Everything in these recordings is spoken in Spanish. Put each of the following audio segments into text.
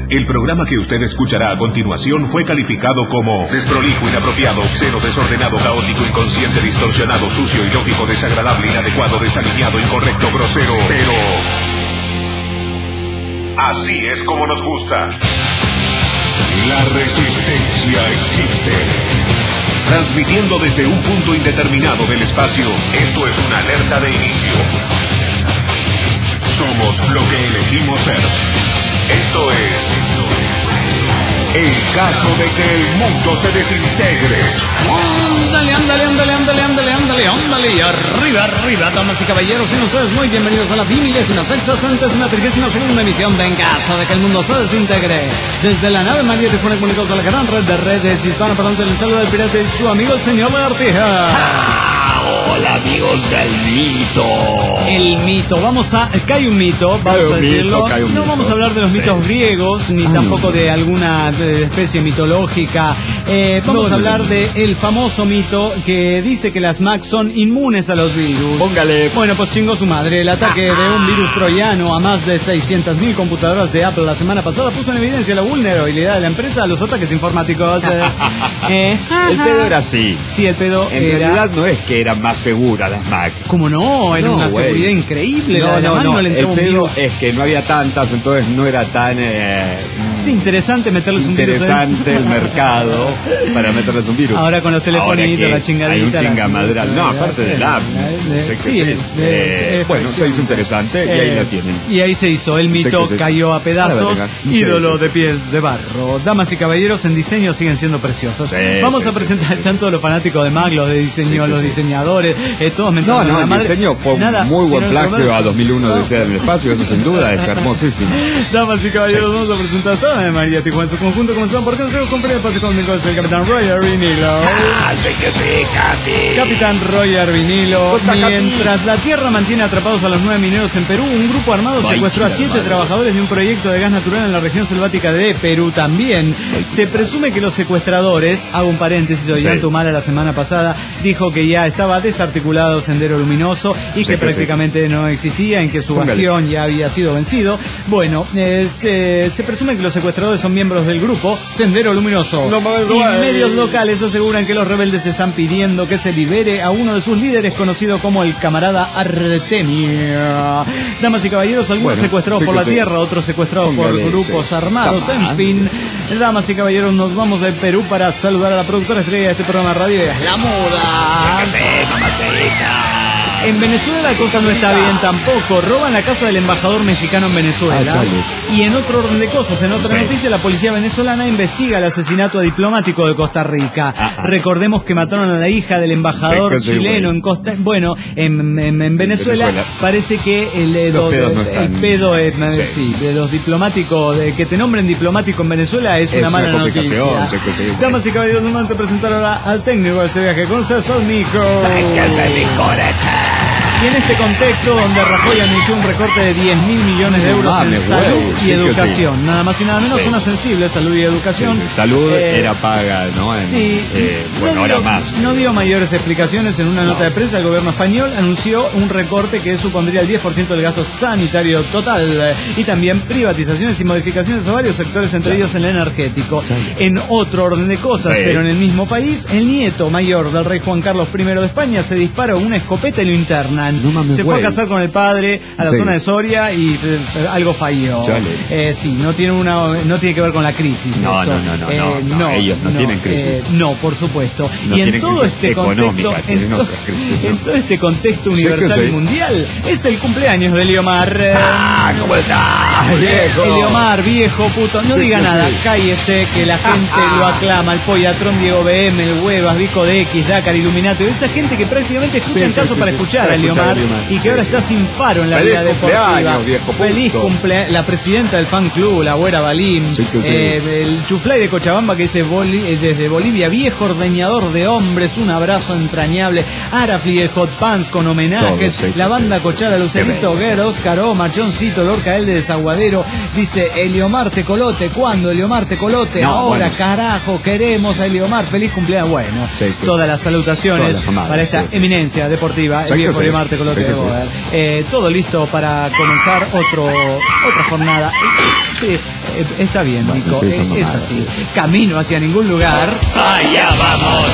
El programa que usted escuchará a continuación fue calificado como desprolijo, inapropiado, obsceno, desordenado, caótico, inconsciente, distorsionado, sucio, ilógico, desagradable, inadecuado, desalineado, incorrecto, grosero, pero así es como nos gusta. La resistencia existe. Transmitiendo desde un punto indeterminado del espacio, esto es una alerta de inicio. Somos lo que elegimos ser. Esto es el caso de que el mundo se desintegre. Ándale, y arriba, damas y caballeros, y ustedes muy bienvenidos a la 32.032ª emisión de En caso de que el mundo se desintegre. Desde la nave María Tijuana comunicados a la gran red de redes hispanoparlantes del saludo del pirata y su amigo el señor Lagartija. Hola amigos del mito. El mito, cae un mito, vamos a decirlo. No vamos a hablar de los mitos griegos, ni tampoco de alguna especie mitológica. Vamos a hablar de el famoso mito que dice que las Macs son inmunes a los virus. Póngale. Bueno, pues chingó su madre. El ataque de un virus troyano a más de 600.000 computadoras de Apple la semana pasada puso en evidencia la vulnerabilidad de la empresa a los ataques informáticos. El pedo era así. Sí, el pedo en realidad no es que eran más seguras las Mac. ¿Cómo no? Era una seguridad increíble. No. El pedo es que no había tantas, entonces no era tan interesante meterles un virus. Interesante el mercado para meterles un virus. Ahora con los telefonitos, la chingadita. Hay un chingamadral. No, aparte del app. Bueno, se hizo interesante y ahí la tienen. Y ahí se hizo. El mito cayó a pedazos. Ídolo de piel de barro. Damas y caballeros, en diseño siguen siendo preciosos. Vamos a presentar tanto a los fanáticos de Mac, los de diseño, los diseñadores, todos mentando. No, el diseño fue un muy buen plagio a 2001 de Odisea en el espacio, eso sin duda es hermosísimo. Damas y caballeros, vamos a presentar a toda la María Tijuana en su conjunto, comenzando por nosotros con el espacio conmigo es el Capitán Roy Arvinilo. Sí que sí, Capi. Capitán Roy Arvinilo. Mientras la Tierra mantiene atrapados a los 9 mineros en Perú, un grupo armado secuestró a 7 trabajadores de un proyecto de gas natural en la región selvática de Perú también. Se presume que los secuestradores, hago un paréntesis, Ollanta Humala la semana pasada dijo que ya estaba desarticulado Sendero Luminoso y que prácticamente no existía, en que su bastión ya había sido vencido. Bueno, se presume que los secuestradores son miembros del grupo Sendero Luminoso. Y medios locales aseguran que los rebeldes están pidiendo que se libere a uno de sus líderes, conocido como el camarada Artemio. Damas y caballeros, algunos secuestrados por la tierra, otros secuestrados por grupos armados. En fin, damas y caballeros, nos vamos de Perú para saludar a la productora estrella de este programa de radio, La Moda. En Venezuela la cosa no está bien tampoco. Roban la casa del embajador mexicano en Venezuela. Y en otro orden de cosas, en otra noticia, la policía venezolana investiga el asesinato diplomático de Costa Rica. Recordemos que mataron a la hija del embajador chileno en Costa... Bueno, en Venezuela parece que el pedo es... de los diplomáticos, de que te nombren diplomático en Venezuela es una mala noticia. Damas y caballeros, un momento de presentar ahora al técnico de este viaje. Con ustedes, Nico. Y en este contexto, donde Rajoy anunció un recorte de 10.000 millones de euros en salud y educación, nada más y nada menos, una sensible salud y educación. Salud era paga, ¿no? Ahora más. No dio mayores explicaciones. En una nota de prensa, el gobierno español anunció un recorte que supondría el 10% del gasto sanitario total y también privatizaciones y modificaciones a varios sectores, entre ellos el energético. En otro orden de cosas, pero en el mismo país, el nieto mayor del rey Juan Carlos I de España se disparó una escopeta y lo internan. Se fue a casar con el padre a la zona de Soria y algo falló. No tiene que ver con la crisis. No, ellos no tienen crisis. No, por supuesto. Y en todo este contexto, en todo este contexto universal y mundial, es el cumpleaños de Eliomar. ¿Cómo está? Viejo. Eliomar, viejo, puto. No diga nada, cállese, que la gente lo aclama. El Pollatrón, Diego BM, el Huevas, Vico de X, Dakar, Illuminato. Esa gente que prácticamente escucha en caso para escuchar a Eliomar. Y que ahora está sin paro en la vida deportiva. Feliz cumpleaños. La presidenta del fan club, la Güera Balim. El Chuflay de Cochabamba, que dice desde Bolivia, viejo ordeñador de hombres, un abrazo entrañable. Arafli, el Hot Pants con homenajes. La banda Cochara, Lucerito Guerra, Oscar Oma, Johncito, Lorca El de Desaguadero. Dice Eliomar Tecolote. ¿Cuándo Eliomar Tecolote? Ahora, carajo, queremos a Eliomar. Feliz cumpleaños. Bueno, todas las salutaciones para esta eminencia deportiva, el viejo Eliomar Marte con lo que todo listo para comenzar otra jornada. Sí, está bien, Nico, es así. Camino hacia ningún lugar. ¡Allá vamos!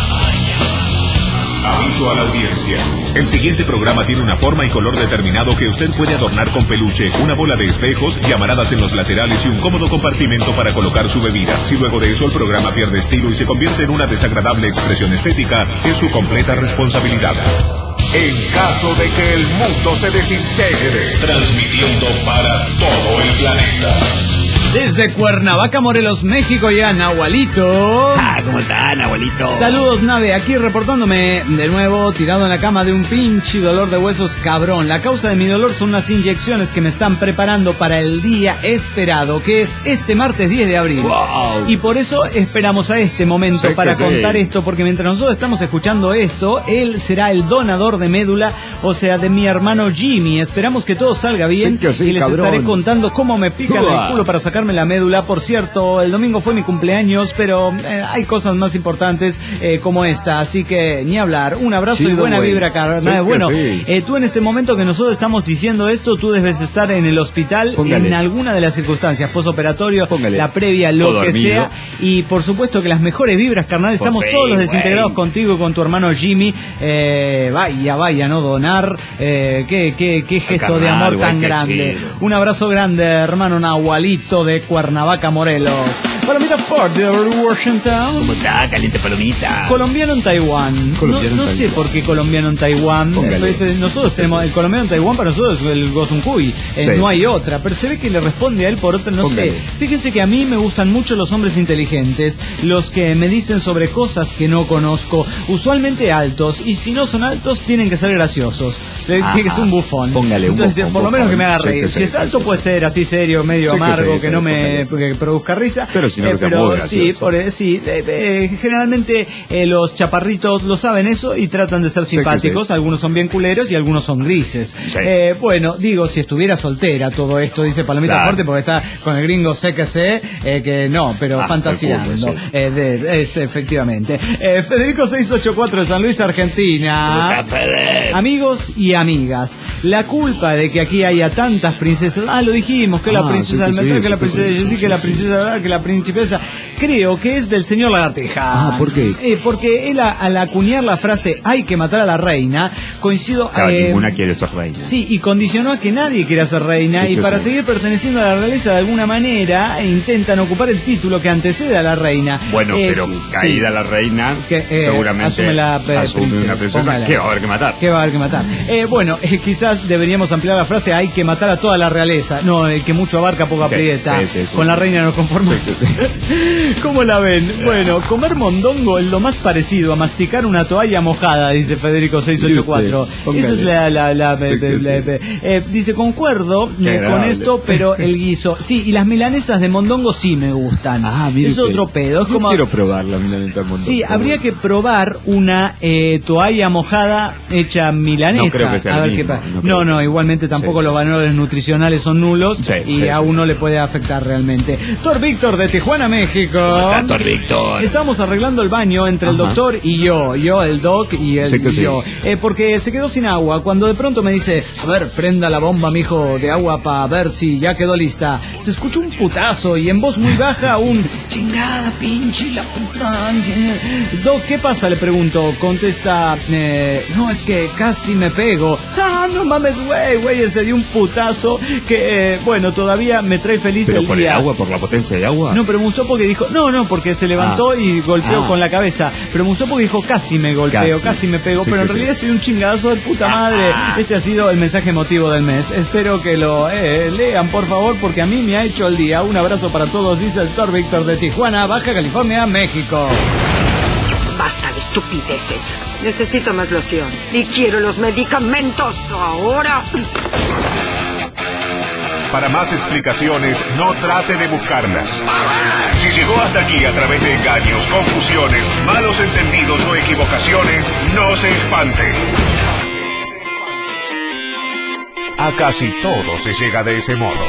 Aviso a la audiencia. El siguiente programa tiene una forma y color determinado que usted puede adornar con peluche, una bola de espejos, llamaradas en los laterales y un cómodo compartimento para colocar su bebida. Si luego de eso el programa pierde estilo y se convierte en una desagradable expresión estética, es su completa responsabilidad. En caso de que el mundo se desintegre, transmitiendo para todo el planeta. Desde Cuernavaca, Morelos, México, ya Nahualito. ¿Cómo está, Nahualito? Saludos, nave, aquí reportándome de nuevo, tirado en la cama de un pinche dolor de huesos cabrón. La causa de mi dolor son unas inyecciones que me están preparando para el día esperado, que es este martes 10 de abril. Wow. Y por eso esperamos a este momento para contar esto, porque mientras nosotros estamos escuchando esto, él será el donador de médula, o sea, de mi hermano Jimmy. Esperamos que todo salga bien y les estaré contando cómo me pican el culo para sacar la médula. Por cierto, el domingo fue mi cumpleaños, pero hay cosas más importantes como esta, así que ni hablar. Un abrazo y buena vibra, carnal. Bueno, tú en este momento que nosotros estamos diciendo esto, tú debes estar en el hospital. Póngale. En alguna de las circunstancias, posoperatorio, la previa, lo que sea, y por supuesto que las mejores vibras, carnal. Estamos todos los desintegrados contigo y con tu hermano Jimmy. Vaya, no donar, qué gesto carnal, de amor tan grande. Un abrazo grande, hermano Nahualito de Cuernavaca, Morelos. Palomita Ford de Washington. ¿Cómo está? Caliente palomita. Colombiano en Taiwán. No sé por qué colombiano en Taiwán. Nosotros tenemos el colombiano en Taiwán, para nosotros es el Gosuncuy. No hay otra, pero se ve que le responde a él por otra, no sé. Fíjense que a mí me gustan mucho los hombres inteligentes, los que me dicen sobre cosas que no conozco, usualmente altos, y si no son altos tienen que ser graciosos. Tiene que ser un bufón. Póngale un Entonces, bufón, por lo menos que me haga reír. Si es alto puede ser así serio, medio amargo, que no me produzca risa. Pero si no que sea muy gracioso. Generalmente los chaparritos lo saben eso y tratan de ser simpáticos. Algunos son bien culeros y algunos son grises. Bueno, digo, si estuviera soltera todo esto, dice Palomita Fuerte, porque está con el gringo que no, pero fantaseando. Efectivamente. Federico 684 de San Luis, Argentina. Amigos y amigas, la culpa de que aquí haya tantas princesas, lo dijimos, que la princesa del mercado, que la princesa de Jessie, que la princesa, que la principesa, creo que es del señor Lagartija. ¿Por qué? Porque él al acuñar la frase hay que matar a la reina, coincido... ninguna quiere ser reina. Sí, y condicionó a que nadie quiera ser reina, y para seguir perteneciendo a la realeza de alguna manera, intentan ocupar el título que antecede a la reina. Bueno, pero caída la reina, seguramente asume una princesa que va a haber que matar. Bueno, quizás deberíamos ampliar la frase hay que matar a toda la realeza. No, el que mucho abarca poco aprieta. Con la reina nos conformamos. ¿Cómo la ven? Bueno, comer mondongo es lo más parecido a masticar una toalla mojada, dice Federico 684. Esa es dice, concuerdo con esto, pero el guiso. Sí, y las milanesas de mondongo sí me gustan. Es otro pedo. Yo quiero probar la milanesa de mondongo. Sí, habría que probar una toalla mojada hecha milanesa. No creo que sea el mismo. No, igualmente tampoco los valores nutricionales son nulos y a uno le puede afectar realmente. Thor Víctor de Tijuana, México. ¿Cómo está, Thor Víctor? Estamos arreglando el baño entre el doctor y yo, el doc y yo. Porque se quedó sin agua. Cuando de pronto me dice, a ver, prenda la bomba, mijo, de agua para ver si ya quedó lista. Se escuchó un putazo y en voz muy baja un chingada pinche la puta. Doc, ¿qué pasa? Le pregunto. Contesta, no, es que casi me pego. No mames, güey, se dio un putazo que, bueno, todavía me trae feliz el día. ¿Pero por el agua, por la potencia de agua? No, pero me gustó porque dijo, no, porque se levantó y golpeó con la cabeza. Pero me gustó porque dijo, casi me golpeo, casi me pego. Pero en realidad soy un chingadazo de puta madre. Este ha sido el mensaje emotivo del mes. Espero que lo lean, por favor, porque a mí me ha hecho el día. Un abrazo para todos, dice el Thor Víctor de Tijuana, Baja California, México. Basta de estupideces. Necesito más loción. Y quiero los medicamentos ahora. Para más explicaciones, no trate de buscarlas. Si llegó hasta aquí a través de engaños, confusiones, malos entendidos o equivocaciones, no se espante. A casi todo se llega de ese modo.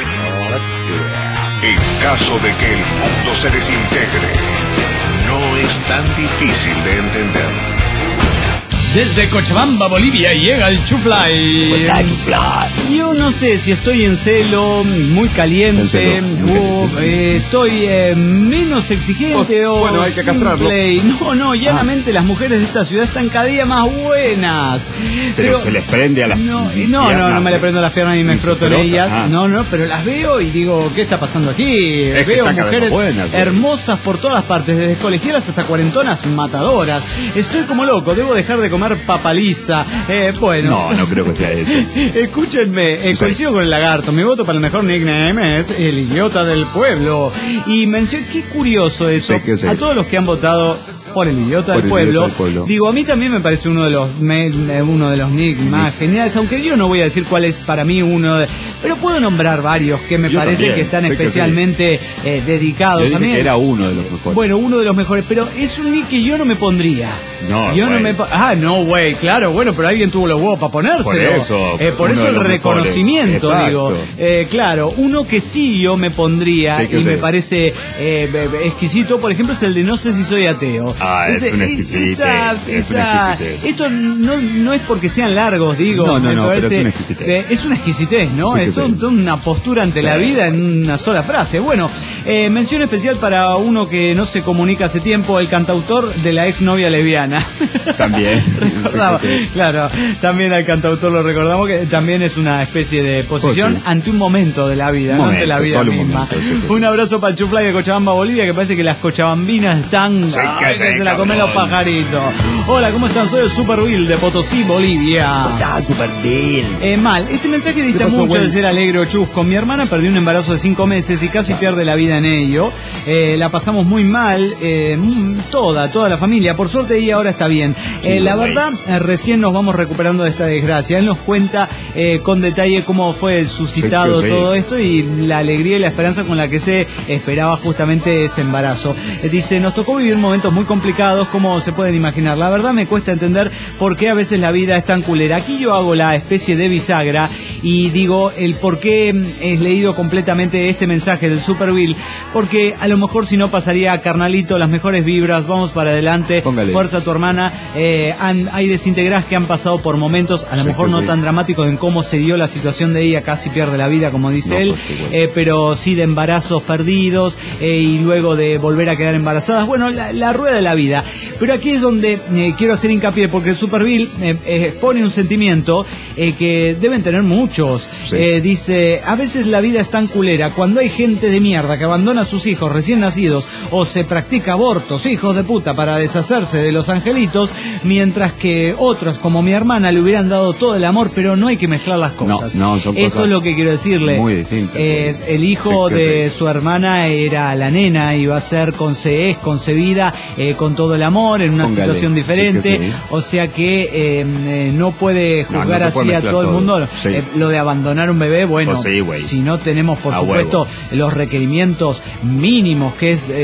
En caso de que el mundo se desintegre, no es tan difícil de entender. Desde Cochabamba, Bolivia, llega el Chuflay. Yo no sé si estoy en celo, muy caliente, o estoy menos exigente pues, o bueno, hay que castrarlo. No, llanamente las mujeres de esta ciudad están cada día más buenas. Pero se les prende a las no me le prendo las piernas ni me froto en ellas. No, pero las veo y digo, ¿qué está pasando aquí? Veo mujeres hermosas por todas partes, desde colegialas hasta cuarentonas matadoras. Estoy como loco, debo dejar de comer papaliza. No creo que sea eso. Escúchenme, coincido con el lagarto. Mi voto para el mejor nickname es el idiota del pueblo. Y mencioné, qué curioso eso. A todos los que han votado por el idiota del pueblo. Digo, a mí también me parece uno de los nick más geniales, aunque yo no voy a decir cuál es para mí pero puedo nombrar varios que me parecen que están especialmente dedicados. A mí era uno de los mejores. Bueno, uno de los mejores, pero es un nick que yo no me pondría. Claro, bueno, pero alguien tuvo los huevos para ponérselo. Por eso el reconocimiento, digo. Claro, uno que sí yo me pondría me parece exquisito, por ejemplo, es el de no sé si soy ateo. Es una exquisitez. Esto no es porque sean largos, digo. No, pero es una exquisitez. Es una exquisitez, ¿no? Es una postura ante la vida en una sola frase. Bueno, mención especial para uno que no se comunica hace tiempo, el cantautor de la exnovia lesbiana. También. Recordaba, claro, también al cantautor lo recordamos, que también es una especie de posición ante un momento de la vida, no ante la vida misma. Un abrazo para el Chuflay de Cochabamba, Bolivia, que parece que las cochabambinas están... se la comen los pajaritos. Hola, ¿cómo están? Soy el Super Bill de Potosí, Bolivia. Super Bill. Mal. Este mensaje dista mucho de ser alegre o chusco. Mi hermana perdió un embarazo de 5 meses y casi pierde la vida en ello. La pasamos muy mal, toda la familia. Por suerte ella ahora está bien. La verdad, recién nos vamos recuperando de esta desgracia. Él nos cuenta con detalle cómo fue suscitado todo esto y la alegría y la esperanza con la que se esperaba justamente ese embarazo. Dice, nos tocó vivir momentos muy complicados, como se pueden imaginar. La verdad me cuesta entender por qué a veces la vida es tan culera. Aquí yo hago la especie de bisagra y digo el por qué he leído completamente este mensaje del Super Bill, porque a lo mejor si no pasaría, carnalito, las mejores vibras, vamos para adelante. Póngale. Fuerza a tu hermana. Hay desintegradas que han pasado por momentos a lo mejor no tan dramáticos en cómo se dio la situación de ella, casi pierde la vida como dice él, pero sí de embarazos perdidos y luego de volver a quedar embarazadas. Bueno, la rueda de la vida. Pero aquí es donde quiero hacer hincapié, porque el Super Bill expone un sentimiento que deben tener muchos. Dice, a veces la vida es tan culera cuando hay gente de mierda que abandona a sus hijos recién nacidos o se practica abortos, hijos de puta, para deshacerse de los angelitos, mientras que otros, como mi hermana, le hubieran dado todo el amor, pero no hay que mezclar las cosas. Son Esto es lo que quiero decirle. Muy distintas. El hijo de su hermana era la nena, iba a ser concebida con todo el amor, en una situación diferente, o sea que no puede juzgar así a todo el mundo. Lo de abandonar un bebé, bueno, si no tenemos por supuesto los requerimientos mínimos, que es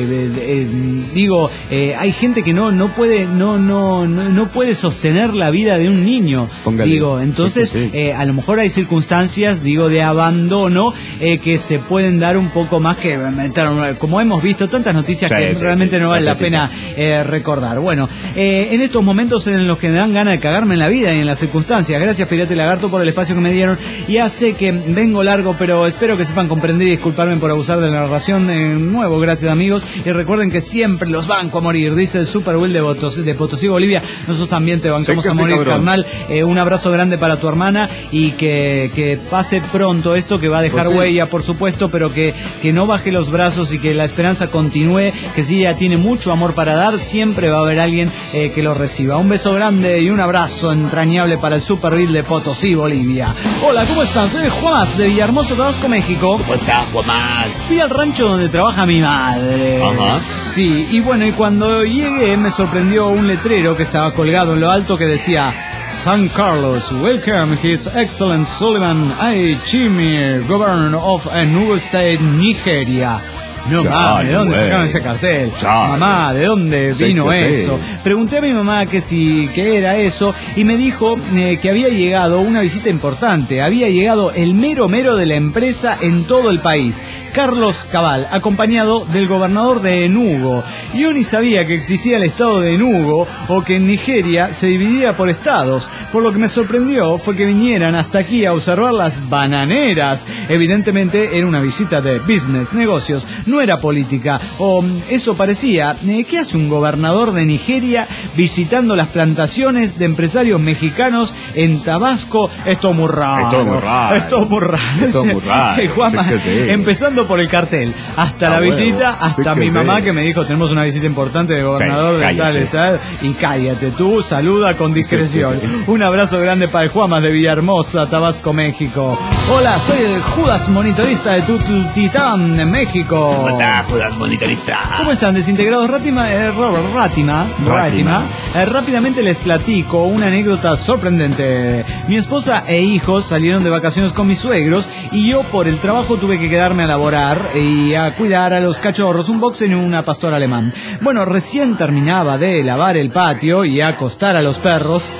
hay gente que no puede sostener la vida de un niño. Entonces a lo mejor hay circunstancias de abandono que se pueden dar un poco más, que como hemos visto tantas noticias que realmente no vale la pena recordar. Bueno, en estos momentos en los que me dan ganas de cagarme en la vida y en las circunstancias. Gracias, Pirata y Lagarto, por el espacio que me dieron. Ya sé que vengo largo, pero espero que sepan comprender y disculparme por abusar de la narración de nuevo. Gracias, amigos, y recuerden que siempre los banco a morir, dice el Super Will de Potosí, Bolivia. Nosotros también te bancamos a morir, carnal. Un abrazo grande para tu hermana y que pase pronto esto, que va a dejar huella, por supuesto, pero que no baje los brazos y que la esperanza continúe, que si ella tiene mucho amor para dar, siempre va a haber alguien que lo reciba. Un beso grande y un abrazo entrañable para el Super Bill de Potosí, Bolivia. Hola, ¿cómo están? Soy Juanás de Villahermosa, Tabasco, México. ¿Cómo está, Juanás? Fui al rancho donde trabaja mi madre. Ajá. Sí, y bueno, y cuando llegué me sorprendió un letrero que estaba colgado en lo alto que decía: San Carlos, welcome His Excellency Sullivan I. Chimir, Governor of Enugu State, Nigeria. No mames, ¿de dónde sacaron ese cartel? Mamá, ¿de dónde vino eso? Pregunté a mi mamá qué era eso y me dijo que había llegado una visita importante. Había llegado el mero de la empresa en todo el país, Carlos Cabal, acompañado del gobernador de Enugu. Yo ni sabía que existía el estado de Enugu o que en Nigeria se dividía por estados. Por lo que me sorprendió fue que vinieran hasta aquí a observar las bananeras. Evidentemente era una visita de business, negocios, no era política, o eso parecía. ¿Qué hace un gobernador de Nigeria visitando las plantaciones de empresarios mexicanos en Tabasco? Esto es muy raro. Juanma, empezando por el cartel, hasta la visita, hasta mi mamá que me dijo, tenemos una visita importante de gobernador de tal, y cállate tú, saluda con discreción. Un abrazo grande para el Juanma de Villahermosa, Tabasco, México. Hola, soy el Judas monitorista de Titán, en México. ¿Cómo estás, Judas monitorista? ¿Cómo están, desintegrados? Rátima. Rápidamente les platico una anécdota sorprendente. Mi esposa e hijos salieron de vacaciones con mis suegros y yo por el trabajo tuve que quedarme a laborar y a cuidar a los cachorros, un boxer y una pastora alemán. Bueno, recién terminaba de lavar el patio y acostar a los perros.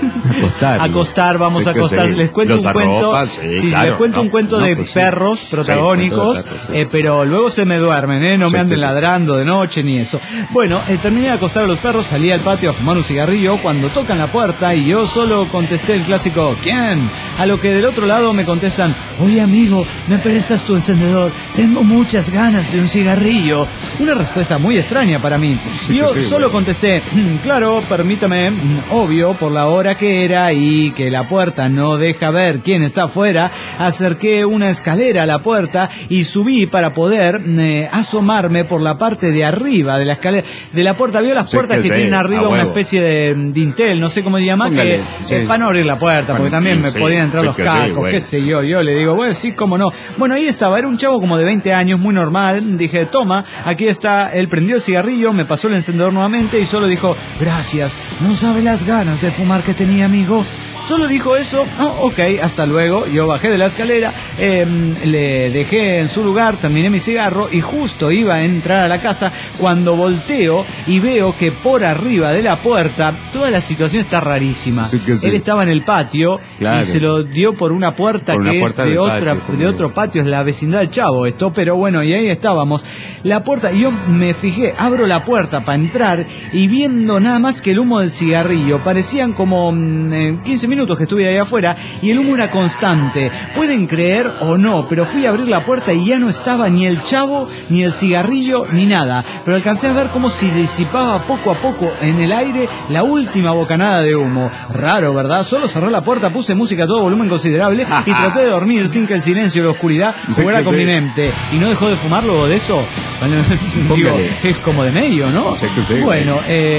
Vamos a acostar. Les cuento un cuento. Les cuento un cuento de perros protagónicos, pero luego se me duermen, no me anden ladrando de noche ni eso. Bueno, terminé de acostar a los perros, salí al patio a fumar un cigarrillo cuando tocan la puerta y yo solo contesté el clásico ¿quién? A lo que del otro lado me contestan, oye amigo, ¿me prestas tu encendedor? Tengo muchas ganas de un cigarrillo. Una respuesta muy extraña para mí. Yo solo contesté, claro, permítame, obvio, por la hora que era y que la puerta no deja ver quién está afuera, acerqué una escalera a la puerta y subí para poder asomarme por la parte de arriba de la escalera, de la puerta. ¿Vio las puertas que tienen arriba una especie de dintel, no sé cómo se llama, que para no abrir la puerta, porque también me podían entrar los cacos, qué sé yo le digo, bueno, sí, cómo no. Bueno, ahí estaba, era un chavo como de 20 años, muy normal. Dije, toma, aquí está. Él prendió el cigarrillo, me pasó el encendedor nuevamente y solo dijo, gracias, no sabe las ganas de fumar que tenía, amigo. Solo dijo eso, ok, hasta luego. Yo bajé de la escalera, le dejé en su lugar, terminé mi cigarro y justo iba a entrar a la casa cuando volteo y veo que por arriba de la puerta, toda la situación está rarísima. Él estaba en el patio y se lo dio por una puerta que es de otro patio, es la vecindad del chavo esto, pero bueno, y ahí estábamos. La puerta, yo me fijé, abro la puerta para entrar y viendo nada más que el humo del cigarrillo, parecían como 15 minutos que estuve ahí afuera y el humo era constante. Pueden creer o no, pero fui a abrir la puerta y ya no estaba ni el chavo, ni el cigarrillo, ni nada. Pero alcancé a ver cómo se disipaba poco a poco en el aire la última bocanada de humo. Raro, ¿verdad? Solo cerré la puerta, puse música a todo volumen considerable y traté de dormir sin que el silencio y la oscuridad fuera con mi mente. ¿Y no dejó de fumar luego de eso? Bueno, digo, es como de medio, ¿no? Bueno,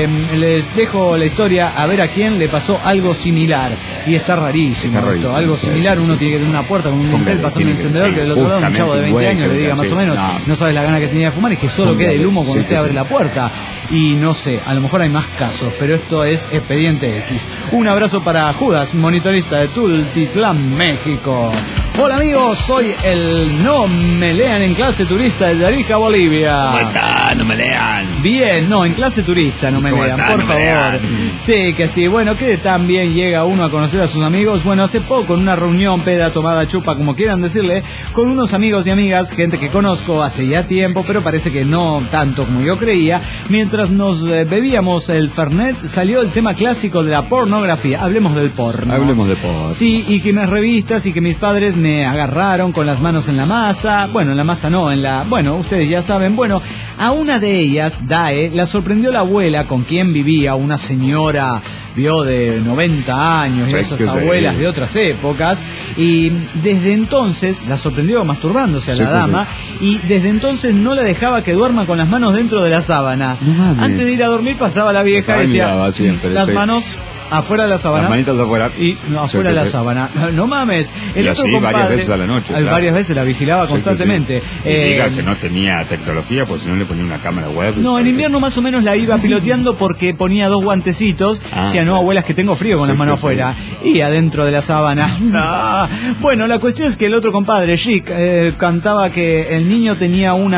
les dejo la historia a ver a quién le pasó algo similar. Y está rarísimo esto, algo similar. Uno tiene que tener una puerta con un dintel, pasar un encendedor, que del otro lado un chavo de 20 años le diga más o menos, no sabes la gana que tenía de fumar, es que solo quede el humo cuando usted abre la puerta. Y no sé, a lo mejor hay más casos, pero esto es Expediente X. Un abrazo para Judas, monitorista de Tultitlán, México. Hola amigos, soy el No Me Lean en clase turista de Tarija, Bolivia. ¿Cómo está? No me lean. Bien, no, en clase turista no me lean, por favor. Sí, que sí, bueno, que también llega uno a conocer a sus amigos. Bueno, hace poco en una reunión, peda, tomada, chupa, como quieran decirle, con unos amigos y amigas, gente que conozco hace ya tiempo, pero parece que no tanto como yo creía. Mientras nos bebíamos el Fernet, salió el tema clásico de la pornografía. Hablemos del porno. Hablemos de porno. Sí, y que mis revistas y que mis padres me agarraron con las manos en la masa. Bueno, en la masa no, en la... Bueno, ustedes ya saben. Bueno, a una de ellas, Dae, la sorprendió la abuela con quien vivía, una señora, vio, de 90 años, y esas abuelas de otras épocas, y desde entonces la sorprendió masturbándose a la dama, y desde entonces no la dejaba que duerma con las manos dentro de la sábana. Antes de ir a dormir pasaba la vieja y decía, siempre, las manos Afuera de la sábana. Las manitas afuera. Y no, afuera de la sábana. No mames. El otro compadre, varias veces a la noche. Claro. Varias veces la vigilaba constantemente. Diga que no tenía tecnología, pues si no le ponía una cámara web. No, en invierno más o menos la iba piloteando porque ponía 2 guantecitos. Decía, no, abuelas, que tengo frío con las manos afuera. Y adentro de la sábana. Bueno, la cuestión es que el otro compadre, Chic, contaba que de niño tenía un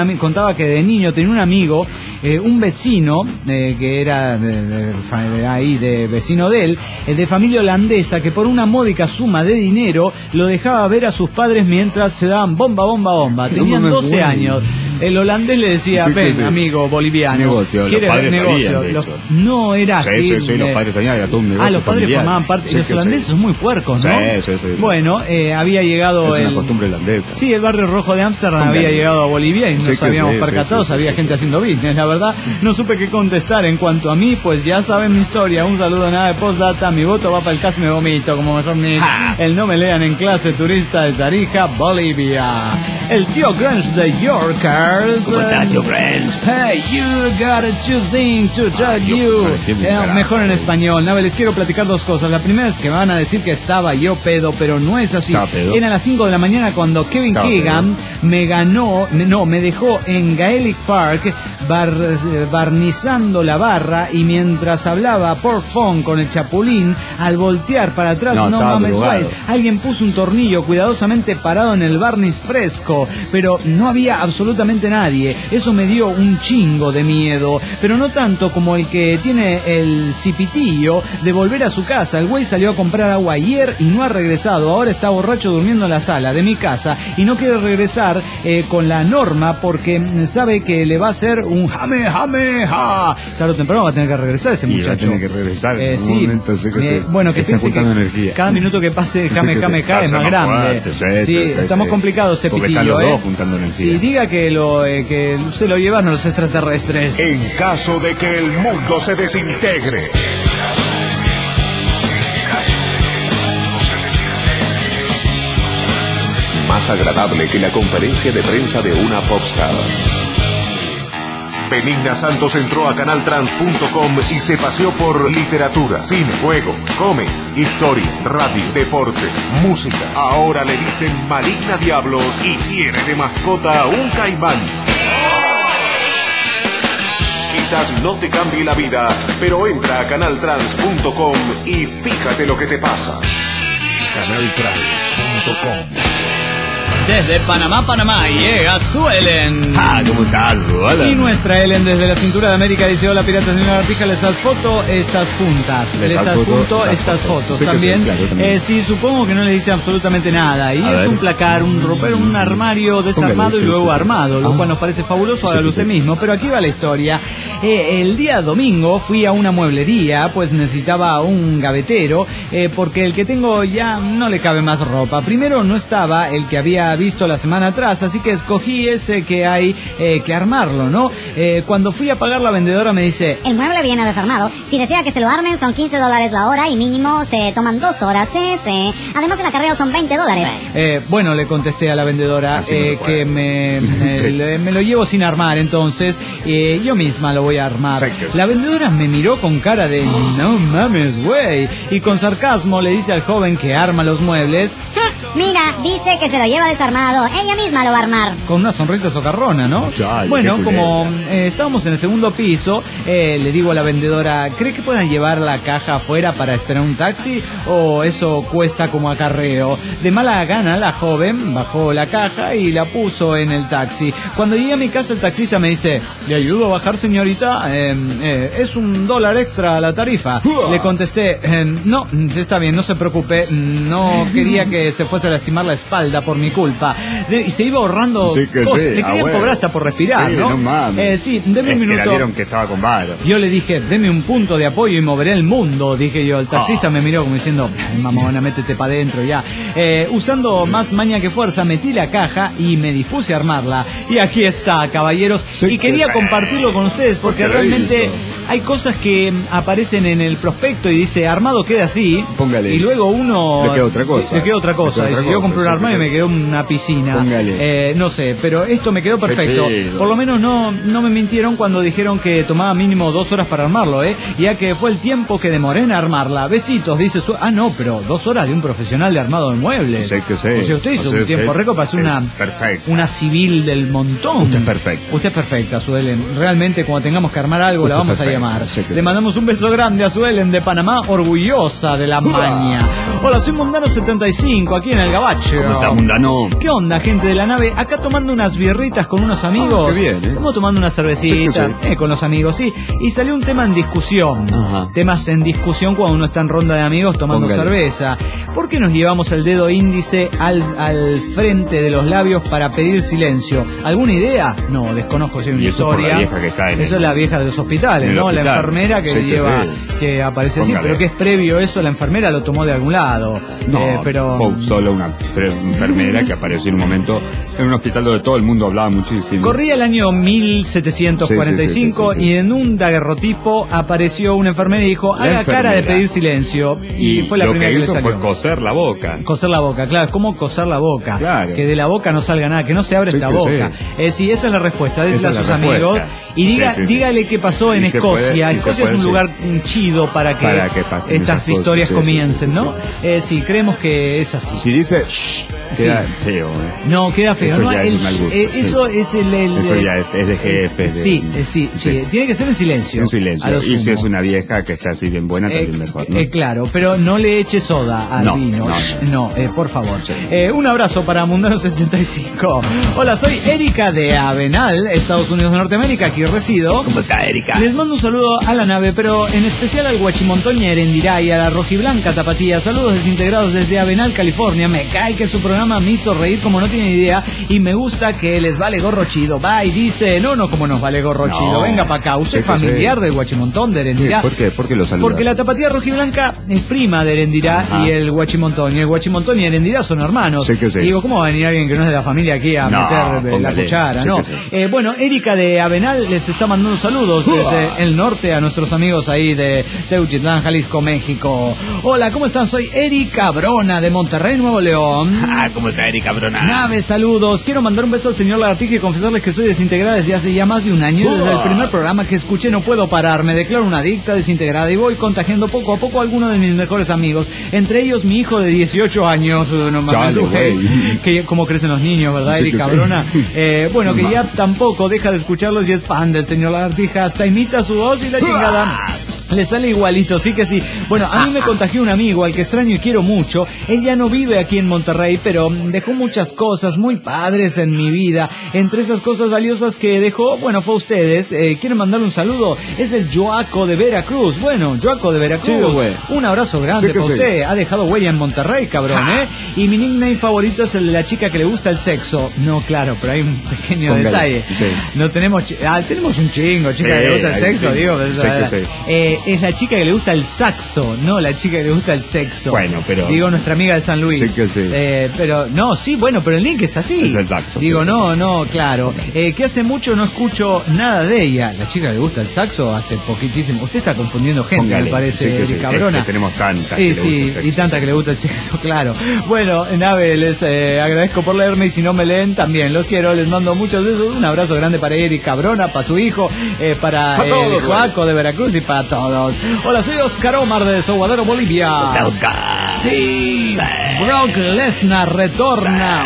amigo, un vecino, que era de vecino de él, de familia holandesa, que por una módica suma de dinero lo dejaba ver a sus padres mientras se daban bomba. Tenían 12 años. El holandés le decía, ven, amigo boliviano, negocio, ¿quieres ver negocio? No era así. Sí, los padres sabían, era todo un negocio. Los padres familiar. Formaban parte. Los holandeses son muy puercos, ¿no? Sí. Bueno, había llegado. Es una costumbre holandesa. Sí, el barrio rojo de Ámsterdam había llegado a Bolivia y nos habíamos percatado, había gente haciendo business. La verdad, no supe qué contestar. En cuanto a mí, pues ya saben mi historia. Un saludo, nada de postdata. Mi voto va para el casi me vomito, como mejor nick. El no me lean en clase, turista de Tarija, Bolivia. El tío Grange de Yorkers. ¿Cómo está, tío Grange? Hey, you got a two things to tell you. Mejor en español. Nada, les quiero platicar 2 cosas. La primera es que me van a decir que estaba yo pedo, pero no es así. Eran las 5 de la mañana cuando Kevin Keegan me dejó en Gaelic Park barnizando la barra, y mientras hablaba por phone con el chapulín, al voltear para atrás, no mames, güey, alguien puso un tornillo cuidadosamente parado en el barniz fresco, pero no había absolutamente nadie. Eso me dio un chingo de miedo, pero no tanto como el que tiene el cipitillo de volver a su casa. El güey salió a comprar agua ayer y no ha regresado. Ahora está borracho durmiendo en la sala de mi casa y no quiere regresar con la Norma porque sabe que le va a hacer un jame. Tarde o temprano va a tener que regresar ese muchacho. Va a tener que regresar. Sí. Momento, bueno, que piense que energía. Cada minuto que pase jame es más grande. Sí, estamos complicados, cipitillo. Sí, diga que se lo llevan los extraterrestres. En caso de que el mundo se desintegre. Más agradable que la conferencia de prensa de una popstar. Benigna Santos entró a canaltrans.com y se paseó por literatura, cine, juegos, cómics, historia, radio, deporte, música. Ahora le dicen Maligna Diablos y tiene de mascota un caimán. Quizás no te cambie la vida, pero entra a canaltrans.com y fíjate lo que te pasa. Canaltrans.com. Desde Panamá, llega su Ellen. ¿Cómo estás? Hola. Y nuestra Ellen desde la cintura de América dice, hola piratas de una lagartija, les adfoto estas juntas. Les adjunto estas fotos. Sí, también. Sí, supongo que no le dice absolutamente nada. Y es un placar, un armario desarmado y luego armado, lo cual nos parece fabuloso, hágalo usted mismo. Pero aquí va la historia. El día domingo fui a una mueblería, pues necesitaba un gavetero, porque el que tengo ya no le cabe más ropa. Primero no estaba el que había visto la semana atrás, así que escogí ese que hay que armarlo, ¿no? Cuando fui a pagar, la vendedora me dice, el mueble viene desarmado, si desea que se lo armen son $15 la hora y mínimo se toman 2 horas, además el acarreo son $20. Bueno, le contesté a la vendedora que me lo llevo sin armar, entonces yo misma lo voy a armar. La vendedora me miró con cara de no mames, güey, y con sarcasmo le dice al joven que arma los muebles, mira, dice que se lo lleva desarmado, ella misma lo va a armar. Con una sonrisa socarrona, ¿no? Bueno, como estábamos en el segundo piso, le digo a la vendedora, ¿cree que puedan llevar la caja afuera para esperar un taxi? ¿O eso cuesta como acarreo? De mala gana, la joven bajó la caja y la puso en el taxi. Cuando llegué a mi casa, el taxista me dice, ¿le ayudo a bajar, señorita? Es $1 extra la tarifa. Le contesté, no, está bien, no se preocupe, no quería que se fuese a lastimar la espalda por mi culpa. Y se iba ahorrando cosas. Le querían cobrar hasta por respirar, ¿no? No mames. Sí, deme un minuto. Vieron que estaba con varo. Yo le dije, deme un punto de apoyo y moveré el mundo, dije yo. El taxista me miró como diciendo, mamona, métete para adentro ya. Usando más maña que fuerza, metí la caja y me dispuse a armarla. Y aquí está, caballeros. Y quería compartirlo con ustedes porque realmente hay cosas que aparecen en el prospecto y dice armado queda así. Póngale. Y luego uno... Le queda otra cosa. Le queda otra cosa. Yo compré un armario y me quedó una piscina. Póngale. No sé, pero esto me quedó perfecto. Por lo menos no me mintieron cuando dijeron que tomaba mínimo 2 horas para armarlo, ya que fue el tiempo que demoré en armarla. Besitos, dice no, pero 2 horas de un profesional de armado de muebles. Sé que sé. O sea, usted hizo un tiempo récord para hacer una civil del montón. Usted es perfecta. Usted es perfecta, Suelen. Realmente, cuando tengamos que armar algo, la vamos a llamar. Le mandamos un beso grande a Suelen de Panamá, orgullosa de la maña. Hola, soy Mundano75, aquí en el Gabacho. ¿Cómo está, Mundano? ¿Qué onda, gente de la nave? Acá tomando unas birritas con unos amigos. Qué bien, Estamos tomando una cervecita con los amigos, sí. Y salió un tema en discusión. Temas en discusión cuando uno está en ronda de amigos tomando cerveza. ¿Por qué nos llevamos el dedo índice al frente de los labios para pedir silencio? ¿Alguna idea? No, desconozco si hay una historia. Eso es la vieja de los hospitales, ¿no? La enfermera que aparece así, pero que es previo eso, la enfermera lo tomó de algún lado. No, pero fue solo una enfermera que apareció en un momento en un hospital donde todo el mundo hablaba muchísimo. Corría el año 1745 y en un daguerrotipo apareció una enfermera y dijo, haga cara de pedir silencio. Y fue la primera que le salió. Lo que hizo fue coser la boca. Coser la boca, claro. ¿Cómo coser la boca? Claro. Que de la boca no salga nada, que no se abra esta boca. Sí, esa es la respuesta. Désela a sus amigos. Y dígale qué pasó en Escocia. Escocia es un lugar chido para que estas historias comiencen, ¿no? Sí, creemos que es así. Si dice queda feo. No, queda feo. Eso, no, ya eso es el eso ya es de jefe. Sí. Tiene que ser en silencio. En silencio. Y si es una vieja que está así bien buena, también mejor, ¿no? Claro, pero no le eche soda al vino. No, por favor. Un abrazo para Mundano75. Hola, soy Erika de Avenal, Estados Unidos de Norteamérica. Aquí resido. ¿Cómo está, Erika? Les mando un saludo a la nave, pero en especial al Huachimontoña y Erendirá y a la Rojiblanca Tapatía. Saludos desintegrados desde Avenal, California. Me cae que su programa me hizo reír como no tiene idea y me gusta que les vale gorro chido. Va y dice, no, como nos vale gorro chido. Venga para acá. Usted es familiar del Huachimontón, de Erendirá. ¿Por qué? ¿Por qué lo saluda? Porque la Tapatía Rojiblanca es prima de Erendirá y el Huachimontón. Y el Huachimontón y Erendirá son hermanos. Y digo, ¿cómo va a venir alguien que no es de la familia aquí a meter la cuchara? No. Bueno, Erika de Avenal les está mandando saludos desde el norte a nuestros amigos ahí de Teuchitlán, Jalisco, México. Hola, ¿cómo están? Soy Erika Brona de Monterrey, Nuevo León. ¿Cómo está, Erika Brona? Nave, saludos. Quiero mandar un beso al señor Lagartija y confesarles que soy desintegrada desde hace ya más de un año. Desde el primer programa que escuché no puedo parar. Me declaro una adicta desintegrada y voy contagiando poco a poco a algunos de mis mejores amigos. Entre ellos mi hijo de 18 años. Que como crecen los niños, ¿verdad, Erika Brona? Bueno, que ya tampoco deja de escucharlos y es fan del señor Lagartija. Hasta imita su voz y la chingada. Le sale igualito, sí que sí. Bueno, a mí me contagió un amigo al que extraño y quiero mucho. Él ya no vive aquí en Monterrey, pero dejó muchas cosas muy padres en mi vida. Entre esas cosas valiosas que dejó, bueno, fue a ustedes. Quiero mandarle un saludo. Es el Joaco de Veracruz. Bueno, Joaco de Veracruz. Un abrazo grande para usted. Ha dejado huella en Monterrey, cabrón, Y mi nickname favorito es el de la chica que le gusta el sexo. No, claro, pero hay un pequeño detalle. No tenemos... tenemos un chingo, chica que le gusta el sexo, digo. Es la chica que le gusta el saxo, no la chica que le gusta el sexo. Bueno, pero... Digo, nuestra amiga de San Luis. Pero, no, sí, bueno, pero el link es así. Es el saxo. Digo, no, claro. Que hace mucho no escucho nada de ella. La chica que le gusta el saxo hace poquitísimo. Usted está confundiendo gente, me parece, cabrona. Es que tenemos tantas. Y tanta que le gusta el sexo, claro. Bueno, nave, les agradezco por leerme y si no me leen, también los quiero. Les mando muchos besos. Un abrazo grande para Erika Brona, para su hijo, para Joaco de Veracruz y para todos. Hola, soy Oscar Omar de Desaguadero, Bolivia. Oscar. Sí. Brock Lesnar retorna.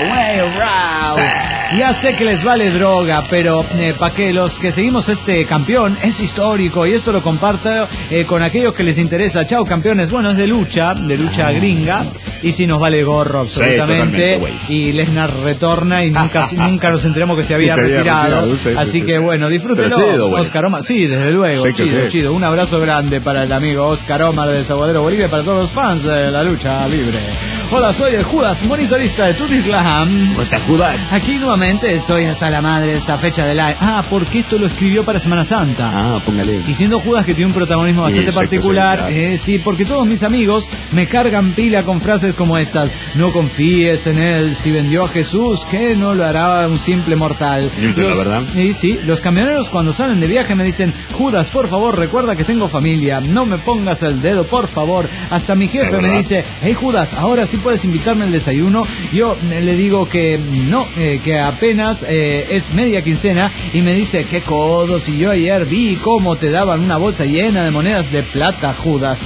Ya sé que les vale droga, pero para que los que seguimos este campeón es histórico y esto lo comparto con aquellos que les interesa. Chao, campeones. Bueno, es de lucha gringa y si nos vale gorro absolutamente. Y Lesnar retorna y nunca nos enteramos que se había retirado. Así que bueno, disfrútenlo. Chido, Oscar Omar, sí, desde luego, chido. Un abrazo grande para el amigo Oscar Omar de Desaguadero, Bolivia, para todos los fans de la lucha libre. Hola, soy el Judas, monitorista de Tutislam. ¿Cómo estás, Judas? Aquí nuevamente estoy hasta la madre de esta fecha del año. Porque esto lo escribió para Semana Santa. Póngale. Y siendo Judas que tiene un protagonismo bastante particular, sí, porque todos mis amigos me cargan pila con frases como estas. No confíes en él, si vendió a Jesús, que no lo hará un simple mortal. La verdad. Y sí, los camioneros cuando salen de viaje me dicen, Judas, por favor, recuerda que tengo familia, no me pongas el dedo, por favor. Hasta mi jefe me dice, hey Judas, ahora sí puedes invitarme al desayuno. Yo le digo que no, que apenas es media quincena, y me dice, qué codos, y yo ayer vi cómo te daban una bolsa llena de monedas de plata, Judas.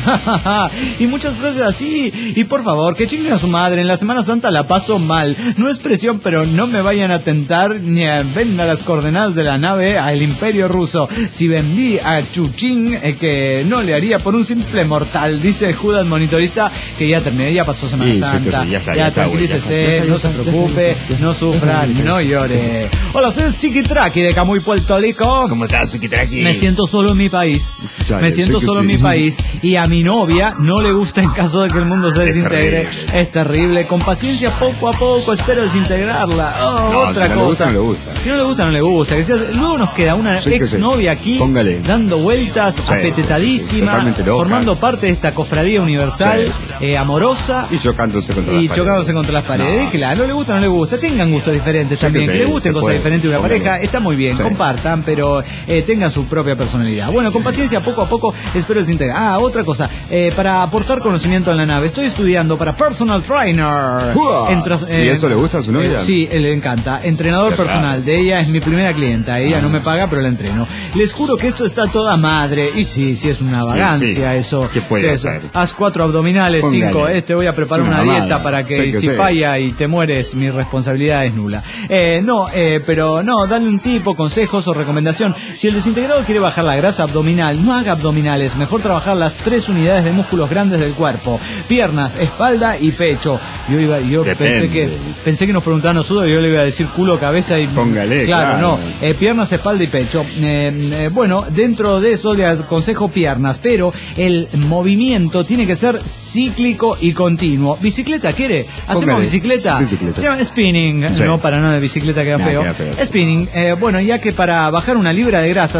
Y muchas frases así. Y por favor, que chinguen a su madre, en la Semana Santa la paso mal. No es presión, pero no me vayan a tentar ni a vender las coordenadas de la nave al Imperio Ruso. Si vendí a Chuchín, que no le haría por un simple mortal, dice Judas monitorista, que ya terminé, ya pasó Semana Santa. Ya tranquilícese, no se preocupe, no sufra, no llore. Hola, soy el Psiquitraqui de Camuy, Puerto Rico. ¿Cómo estás, Psiquitraqui? Me siento solo en mi país. Me siento solo en mi país. Y a mi novia no le gusta en caso de que el mundo se desintegre. Es terrible. Con paciencia, poco a poco, espero desintegrarla. Otra cosa. Si no le gusta, no le gusta. Luego nos queda una exnovia aquí, dando vueltas, apetetadísima, formando parte de esta cofradía universal, amorosa. Y chocándose contra las paredes. Claro, no le gusta, no le gusta. Tengan gustos diferentes también. Que les gusten cosas diferentes de una pareja. Está muy bien. Compartan, pero tengan su propia personalidad. Bueno, con paciencia, poco a poco, espero desintegrar. Otra cosa. Para aportar conocimiento en la nave, estoy estudiando para personal trainer. ¿Y eso le gusta a su novia? Sí, le encanta. Entrenador personal. De ella es mi primera clienta. Ella no me paga, pero la entreno. Les juro que esto está toda madre. Y sí, es una vagancia eso. ¿Qué puede hacer? Haz 4 abdominales, 5. Te voy a preparar una dieta para que si falla y te mueres, mi responsabilidad es nula. Pero no, dale un tipo, consejos o recomendación. Si el desintegrado quiere bajar la grasa abdominal, no haga abdominales. Mejor trabajar las 3 unidades de músculos grandes del cuerpo: piernas, espalda y pecho. Yo pensé que nos preguntaban nosotros, y yo le iba a decir culo, cabeza y... Póngale, claro. Piernas, espalda y pecho. Bueno, dentro de eso le aconsejo piernas, pero el movimiento tiene que ser cíclico y continuo. ¿Bicicleta quiere? ¿Hacemos bicicleta? Se llama spinning. Sí. No, para nada de bicicleta queda feo. Spinning. Bueno, ya que para bajar una libra de grasa,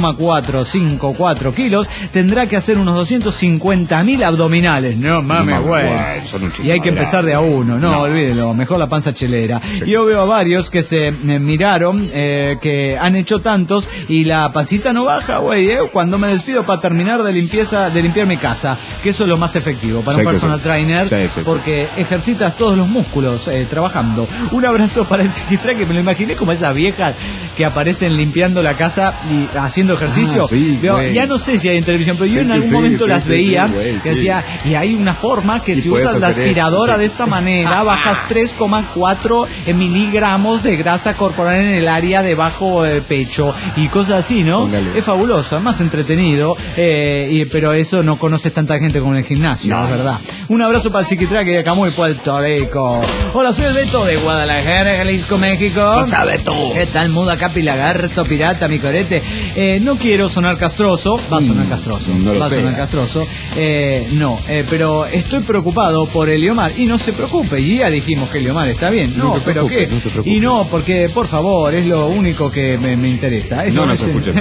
0,454 kilos, tendrá que hacer unos 250.000 abdominales. No mames, güey. Y hay que empezar de a uno. No, olvídelo. Mejor la panza chelera. Sí. Yo veo a varios que se miraron, que han hecho tantos y la pancita no baja, güey. Cuando me despido para terminar de limpiar mi casa, que eso es lo más efectivo para un personal trainer, porque ejercitas todos los músculos trabajando. Un abrazo para el Psiquitraqui, que me lo imaginé como esas viejas que aparecen limpiando la casa y haciendo ejercicio. Ya no sé si hay en televisión, pero yo en algún momento las veía, que decía, y hay una forma que si usas la aspiradora de esta manera, bajas 3,4 miligramos de grasa corporal en el área debajo del pecho y cosas así, ¿no? Es fabuloso, más entretenido, pero eso no conoces tanta gente como en el gimnasio, es verdad. Un abrazo para el Psiquitraqui de Camuy, Puerto Rico. Hola, soy el Beto de Guadalajara, Jalisco, México. ¿Cómo está, Beto? ¿Qué tal, muda, capi, lagarto, pirata, mi corete? No quiero sonar castroso. Va a sonar castroso. Pero estoy preocupado por Eliomar. Y no se preocupe, y ya dijimos que Eliomar está bien. No, pero ¿qué? Y no, porque, por favor, es lo único que me interesa. No se escuche.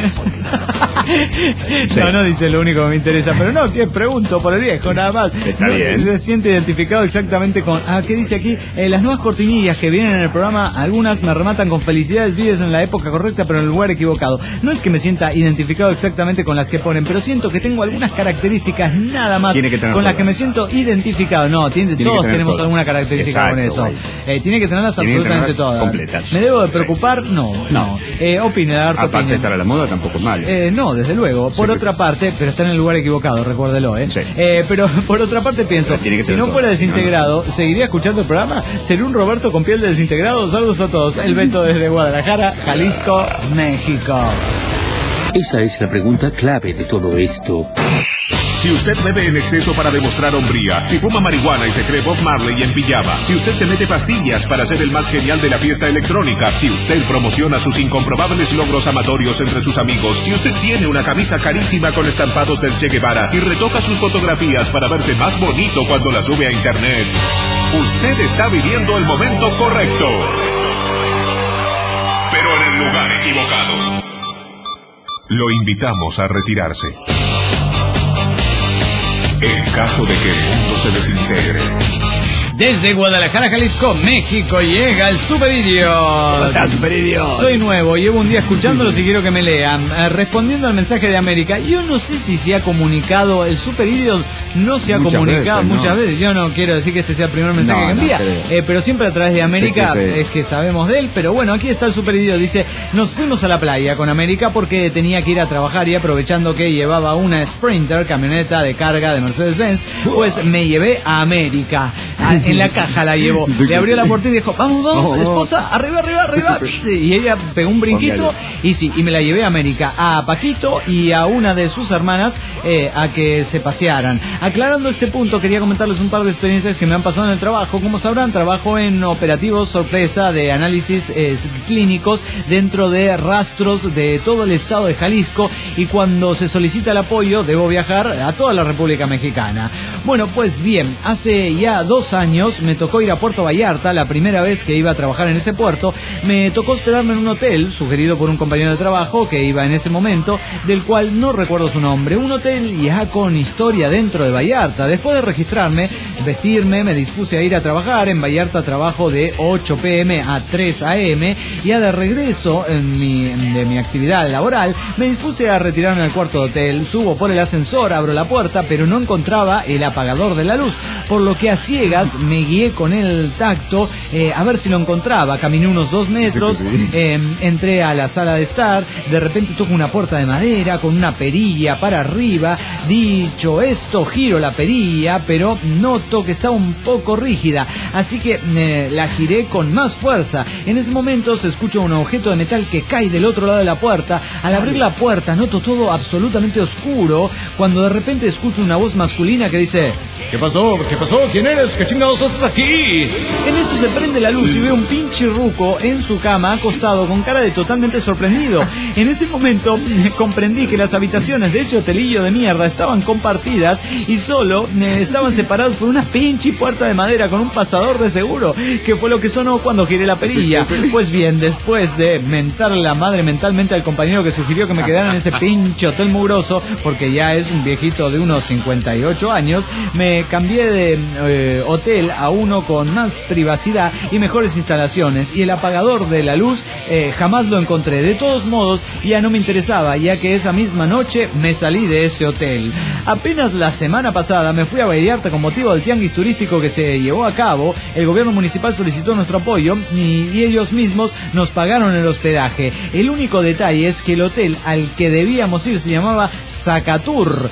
No dice lo único que me interesa, pero no, que pregunto por el viejo, nada más. Está bien. Se siente identificado exactamente con... ¿qué dice aquí? Las nuevas cortinillas que vienen en el programa, algunas me rematan con felicidades, vives en la época correcta, pero en el lugar equivocado. No es que me sienta identificado exactamente con las que ponen, pero siento que tengo algunas características nada más con las que me siento identificado. No, todos tenemos alguna característica con eso. Tiene que tenerlas absolutamente todas. Completas. ¿Me debo de preocupar? No. Opine, Lagarto. Aparte de estar a la moda, tampoco es malo. No, desde luego. Por otra parte, pero está en el lugar equivocado, recuérdelo, Sí. Pero por otra parte pienso, si no fuera desintegrado, ¿seguiría escuchando el programa? ¿Sería un Roberto con piel de desintegrado? Saludos a todos. El Beto desde Guadalajara, Jalisco, México. Esa es la pregunta clave de todo esto. Si usted bebe en exceso para demostrar hombría, si fuma marihuana y se cree Bob Marley en pijama, si usted se mete pastillas para ser el más genial de la fiesta electrónica, si usted promociona sus incomprobables logros amatorios entre sus amigos, si usted tiene una camisa carísima con estampados del Che Guevara y retoca sus fotografías para verse más bonito cuando la sube a internet, Usted está viviendo el momento correcto, pero en el lugar equivocado. Lo invitamos a retirarse. En caso de que el mundo se desintegre. Desde Guadalajara, Jalisco, México, llega el Superidiot. ¿Cómo estás, Superidiot? Soy nuevo, llevo un día escuchándolos y quiero que me lean. Respondiendo al mensaje de América, yo no sé si se ha comunicado, el Superidiot no se ha comunicado muchas veces. Yo no quiero decir que este sea el primer mensaje que envía, pero siempre a través de América es que sabemos de él. Pero bueno, aquí está el Superidiot, dice, nos fuimos a la playa con América porque tenía que ir a trabajar y aprovechando que llevaba una Sprinter, camioneta de carga de Mercedes-Benz, pues me llevé a América. En la caja la llevó. Le abrió la puerta y dijo, vamos, esposa, arriba. Y ella pegó un brinquito y me la llevé a América, a Paquito y a una de sus hermanas a que se pasearan. Aclarando este punto, quería comentarles un par de experiencias que me han pasado en el trabajo. Como sabrán, trabajo en operativos sorpresa de análisis clínicos dentro de rastros de todo el estado de Jalisco, y cuando se solicita el apoyo debo viajar a toda la República Mexicana. Bueno, pues bien, hace ya 2 años me tocó ir a Puerto Vallarta, la primera vez que iba a trabajar en ese puerto. Me tocó hospedarme en un hotel sugerido por un compañero de trabajo que iba en ese momento, del cual no recuerdo su nombre. Un hotel ya con historia dentro de Vallarta. Después de registrarme, vestirme, me dispuse a ir a trabajar. En Vallarta trabajo de 8 p.m. a 3 a.m. Ya de regreso de mi actividad laboral, me dispuse a retirarme al cuarto de hotel. Subo por el ascensor, abro la puerta, pero no encontraba el apagador de la luz, por lo que a ciegas me guié con el tacto a ver si lo encontraba. Caminé unos 2 metros, entré a la sala de estar, de repente toco una puerta de madera con una perilla para arriba. Dicho esto, giro la perilla, pero noto que estaba un poco rígida, así que la giré con más fuerza. En ese momento se escucha un objeto de metal que cae del otro lado de la puerta. Al abrir la puerta noto todo absolutamente oscuro, cuando de repente escucho una voz masculina que dice, ¿Qué pasó? ¿Quién eres? ¿Qué chingados haces aquí? En eso se prende la luz y veo un pinche ruco en su cama acostado con cara de totalmente sorprendido. En ese momento comprendí que las habitaciones de ese hotelillo de mierda estaban compartidas y solo estaban separadas por una pinche puerta de madera con un pasador de seguro, que fue lo que sonó cuando giré la perilla. Pues bien, después de mentarle la madre mentalmente al compañero que sugirió que me quedara en ese pinche hotel mugroso, porque ya es un viejito de unos 58 años, me cambié de hotel a uno con más privacidad y mejores instalaciones, y el apagador de la luz jamás lo encontré. De todos modos, ya no me interesaba, ya que esa misma noche me salí de ese hotel. Apenas la semana pasada me fui a Vallarta con motivo del tianguis turístico que se llevó a cabo. El gobierno municipal solicitó nuestro apoyo y ellos mismos nos pagaron el hospedaje. El único detalle es que el hotel al que debíamos ir se llamaba Zacatur.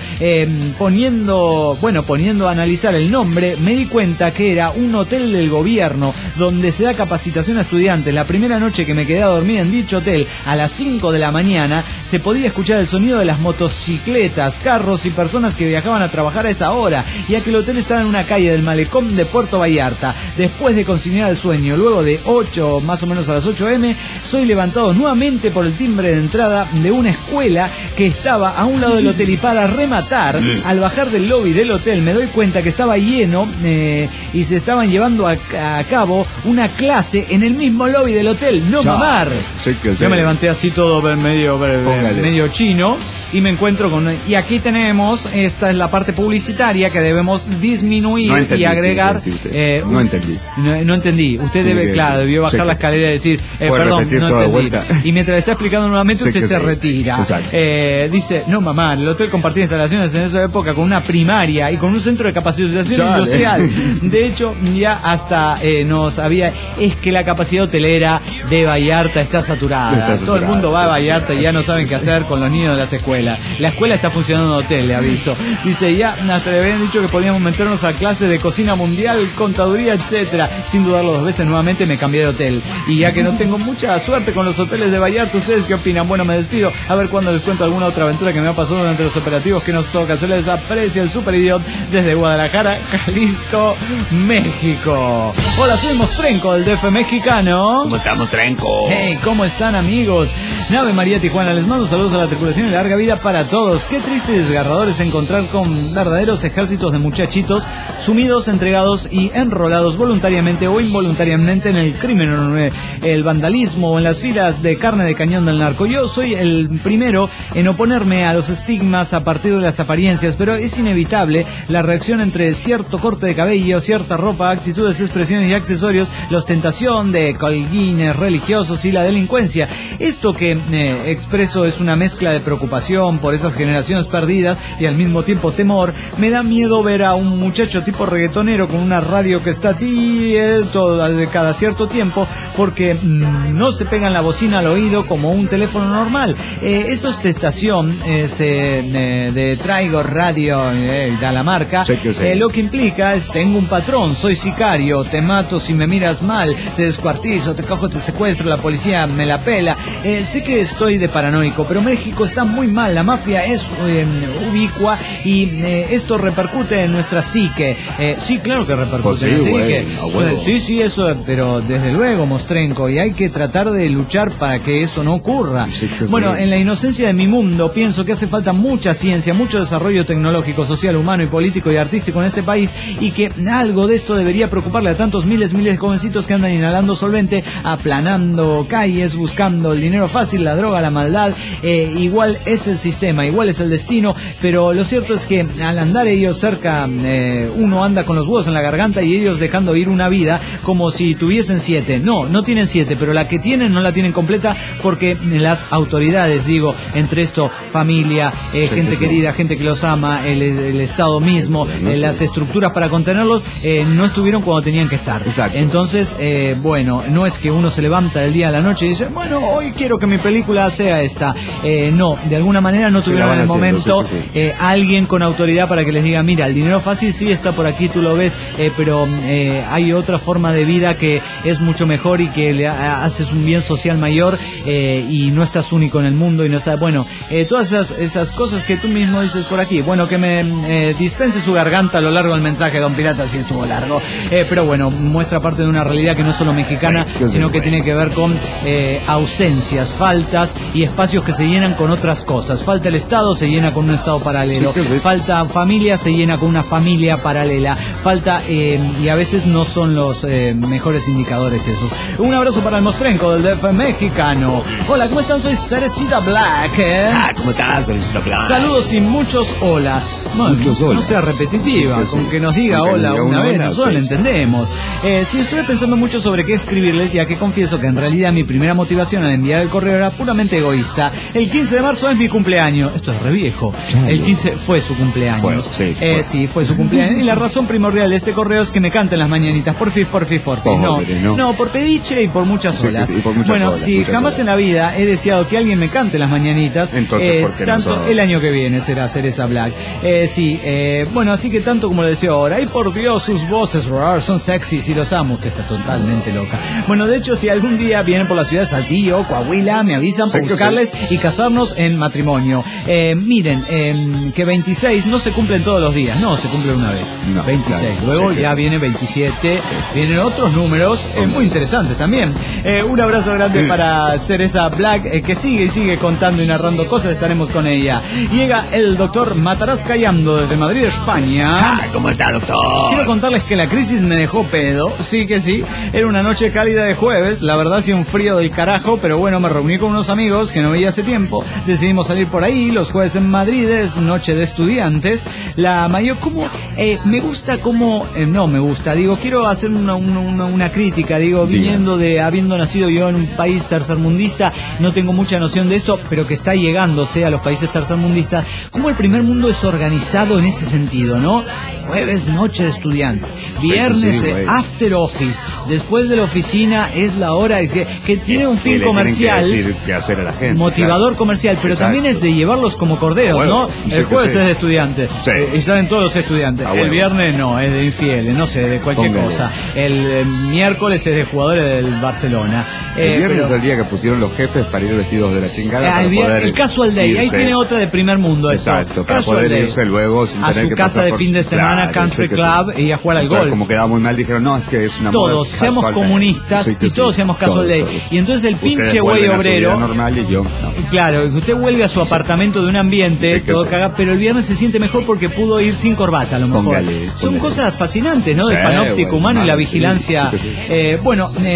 Poniendo a analizar el nombre, me di cuenta que era un hotel del gobierno donde se da capacitación a estudiantes. La primera noche que me quedé a dormir en dicho hotel, a las 5 de la mañana, se podía escuchar el sonido de las motocicletas, carros y personas que viajaban a trabajar a esa hora, ya que el hotel estaba en una calle del malecón de Puerto Vallarta. Después de conciliar el sueño, luego de 8, más o menos a las 8 m, soy levantado nuevamente por el timbre de entrada de una escuela que estaba a un lado del hotel, y para rematar, al bajar del lobby del hotel me doy cuenta que estaba lleno y se estaban llevando a cabo una clase en el mismo lobby del hotel. ¡No mamar! Yo me levanté así todo medio chino y me encuentro con... Y aquí tenemos, esta es la parte publicitaria que debemos disminuir y agregar... No entendí. No entendí. Usted debió bajar la escalera y decir, perdón, no entendí. Y mientras está explicando nuevamente, usted se retira. Dice, no mamá, el hotel compartía instalaciones en esa época con una primaria y con un centro de capacitación industrial. De hecho, ya hasta es que la capacidad hotelera de Vallarta está saturada. Todo el mundo va a Vallarta y ya no saben qué hacer con los niños de las escuelas. La escuela está funcionando en hotel, le aviso. Dice, ya hasta le habían dicho que podíamos meternos a clases de cocina mundial, contaduría, etcétera. Sin dudarlo 2 veces, nuevamente me cambié de hotel. Y ya que no tengo mucha suerte con los hoteles de Vallarta, ¿ustedes qué opinan? Bueno, me despido. A ver cuándo les cuento alguna otra aventura que me ha pasado durante los operativos que nos toca hacer. Les aprecio el Superidiot desde Guadalajara, Jalisco, México. Hola, soy Mostrenco del DF mexicano. ¿Cómo estamos, Trenco? Hey, ¿cómo están, amigos? Nave María Tijuana, les mando saludos a la tripulación y larga vida vida para todos. Qué triste y desgarrador es encontrar con verdaderos ejércitos de muchachitos sumidos, entregados y enrolados voluntariamente o involuntariamente en el crimen, el vandalismo o en las filas de carne de cañón del narco. Yo soy el primero en oponerme a los estigmas a partir de las apariencias, pero es inevitable la reacción entre cierto corte de cabello, cierta ropa, actitudes, expresiones y accesorios, la ostentación de colguines religiosos y la delincuencia. Esto que expreso es una mezcla de preocupación por esas generaciones perdidas y al mismo tiempo temor. Me da miedo ver a un muchacho tipo reggaetonero con una radio que está cada cierto tiempo porque no se pegan la bocina al oído como un teléfono normal. Esa ostentación de traigo radio, da la marca, lo que implica es tengo un patrón, soy sicario, te mato si me miras mal, te descuartizo, te cojo, te secuestro, la policía me la pela. Sé que estoy de paranoico, pero México está muy mal, la mafia es ubicua y esto repercute en nuestra psique. Sí, claro que repercute en la psique. Sí, eso, pero desde luego, Mostrenco, y hay que tratar de luchar para que eso no ocurra. Bueno, en la inocencia de mi mundo pienso que hace falta mucha ciencia, mucho desarrollo tecnológico, social, humano y político y artístico en este país, y que algo de esto debería preocuparle a tantos miles de jovencitos que andan inhalando solvente, aplanando calles, buscando el dinero fácil, la droga, la maldad. Igual es el sistema, igual es el destino, pero lo cierto es que al andar ellos cerca, uno anda con los huevos en la garganta y ellos dejando ir una vida como si tuviesen 7. No tienen 7, pero la que tienen no la tienen completa porque las autoridades, digo, entre esto, familia, gente querida, gente que los ama, el Estado mismo, las estructuras para contenerlos, no estuvieron cuando tenían que estar. Exacto. Entonces, bueno, no es que uno se levanta del día a la noche y dice, bueno, hoy quiero que mi película sea esta. No, de alguna manera no tuvieron en el momento alguien con autoridad para que les diga, mira, el dinero fácil sí está por aquí, tú lo ves, pero hay otra forma de vida que es mucho mejor y que le haces un bien social mayor, y no estás único en el mundo y no sabes, bueno, todas esas cosas que tú mismo dices por aquí. Bueno, que me dispense su garganta a lo largo del mensaje, don Pirata, si estuvo largo, pero bueno, muestra parte de una realidad que no es solo mexicana, sino que tiene que ver con ausencias, faltas y espacios que se llenan con otras cosas. Falta el Estado, se llena con un Estado paralelo. Falta familia, se llena con una familia paralela. Falta, y a veces no son los mejores indicadores esos. Un abrazo para el Mostrenco del DF mexicano. Hola, ¿cómo están? Soy Cerecita Black. ¿Cómo estás, Cerecita Black? Saludos y muchos olas. Bueno, no sea repetitiva, con que nos diga hola una vez, nosotros lo entendemos. Sí, estuve pensando mucho sobre qué escribirles, ya que confieso que en realidad mi primera motivación al enviar el correo era puramente egoísta. El 15 de marzo es mi cumpleaños. Esto es re viejo. El 15 fue su cumpleaños. Sí, fue su cumpleaños. Y la razón primordial de este correo es que me canten las mañanitas. Porfis. No, por pediche y por muchas olas. Bueno, si jamás en la vida he deseado que alguien me cante las mañanitas, entonces, ¿por qué tanto no? El año que viene será Cereza Black. Bueno, así que tanto como lo deseo ahora. Ay, por Dios, sus voces son sexys y los amo. Usted está totalmente loca. Bueno, de hecho, si algún día vienen por la ciudad de Saltillo, Coahuila, me avisan para buscarles y casarnos en matrimonio. Miren, que 26 no se cumplen todos los días. No, se cumple una vez. 26. Claro, luego ya viene 27. Vienen otros números muy interesantes también. Un abrazo grande para Cereza Black, que sigue y sigue contando y narrando cosas. Estaremos con ella. Llega el doctor Mataraz Callando desde Madrid, España. ¿Cómo está, doctor? Quiero contarles que la crisis me dejó pedo. Sí que sí. Era una noche cálida de jueves. La verdad, sí, un frío del carajo. Pero bueno, me reuní con unos amigos que no veía hace tiempo. Decidimos salir por ahí. Los jueves en Madrid es noche de estudiantes. La mayor, como me gusta como no me gusta. Digo, quiero hacer una crítica. Digo, viniendo de habiendo nacido yo en un país tercermundista, no tengo mucha noción de esto, pero que está llegándose a los países tercermundistas. Como el primer mundo es organizado en ese sentido, ¿no? Jueves, noche de estudiante. Viernes, after office. Después de la oficina es la hora que tiene un fin comercial. Qué hacer a la gente, motivador comercial, pero también es de llevarlos como corderos, ¿no? El jueves es de estudiante. Y salen todos los estudiantes. El viernes no, es de infieles, no sé, de cualquier cosa. El miércoles es de jugadores del Barcelona. El viernes es el día que pusieron los jefes para ir vestidos de la chingada. El Casual Day, ahí tiene otra de primer mundo. Exacto, para poder irse luego sin tener que pasar a su casa de fin de semana, country club, y a jugar al golf. Como quedaba muy mal, dijeron, no, es que es una todos seamos comunistas y todos seamos Casual Day. Y entonces el pinche güey obrero, normal y yo, claro, usted vuelve a su apartamento de un ambiente, Sí, que todo sí. cagado, pero el viernes se siente mejor porque pudo ir sin corbata, a lo mejor. Son cosas fascinantes, ¿no? Sí, Del panóptico bueno, humano y la sí, vigilancia. sí que sí.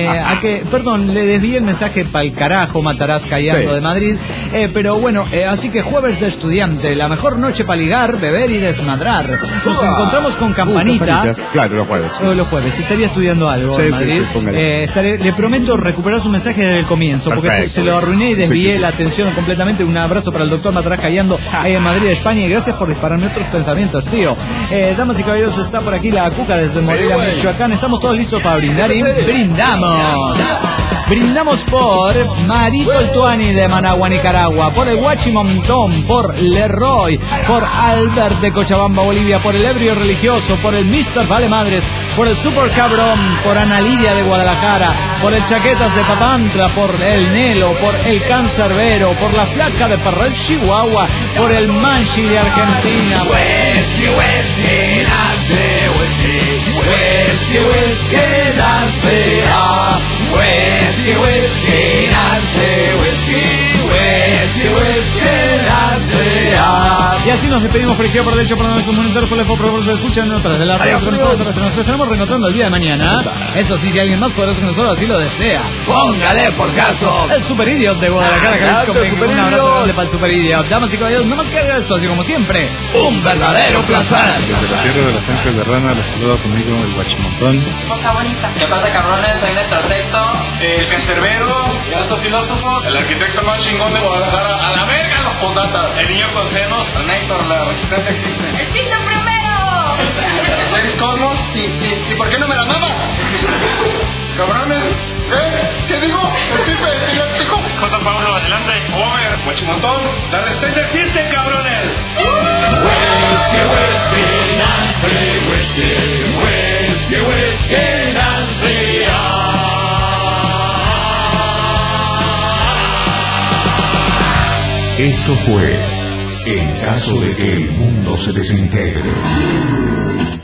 Perdón, le desvié el mensaje para el carajo, Matarás Callando Sí. de Madrid. Pero bueno, así que jueves de estudiante, la mejor noche para ligar, beber y desmadrar. Nos encontramos con Campanita. Campanitas. Claro, los jueves. Todos los jueves, estaría estudiando algo Sí, en sí, Madrid. sí, póngale. Le prometo recuperar su mensaje desde el comienzo, porque Perfecto. se lo arruiné y desvié Sí, sí, sí. la atención completamente. Un abrazo para el doctor Matarás Callando ahí en Madrid, España, y gracias por dispararme otros pensamientos, tío. Damas y caballeros, está por aquí la Cuca desde Morelia, Michoacán. Estamos todos listos para brindar y brindamos. Brindamos por Marito el Tuani de Managua, Nicaragua, por el Huachimontón, por Leroy, por Albert de Cochabamba, Bolivia, por el Ebrio Religioso, por el Mr. Vale Madres, por el Super Cabrón, por Ana Lidia de Guadalajara, por el Chaquetas de Papantla, por el Nelo, por el Cancerbero, por la Flaca de Parral, Chihuahua, por el Manchi de Argentina. Whisky, whisky, nace whisky. Whisky, whisky, nace whisky, whisky, nace whisky. Whisky, whisky, nace Y así nos despedimos por izquierda, por derecho, por nuestros monitores, por lejos, por favor, se escuchan otras de las redes con nosotros. Nos estaremos reencontrando el día de mañana. Eso sí, si alguien más poderoso que nosotros así lo desea. Póngale por caso. El Super Idiot de Guadalajara, Jalisco. Un abrazo grande para el Super Idiot. Damas y caballeros, no más que haga esto, así como siempre. Un verdadero placer. Desde la tierra de las anclas de rana, les saluda conmigo el Guachimontón. Cosa bonita. ¿Qué pasa, cabrones? Soy Néstor Tecto, el cancerbero, el alto filósofo, el arquitecto más chingón de Guadalajara. A la verga los postdatas. El niño con senos, Néctor, la resistencia existe. ¡El piso primero! James Cosmos, ¿y por qué no me la mama? Cabrones, ¿qué digo? El pipe epiléptico. J. Pablo, adelante. Over, Guachimontón, la resistencia existe, cabrones. Whisky, whisky, Nancy, whisky. Whisky, whisky, Nancy. Esto fue En caso de que el mundo se desintegre.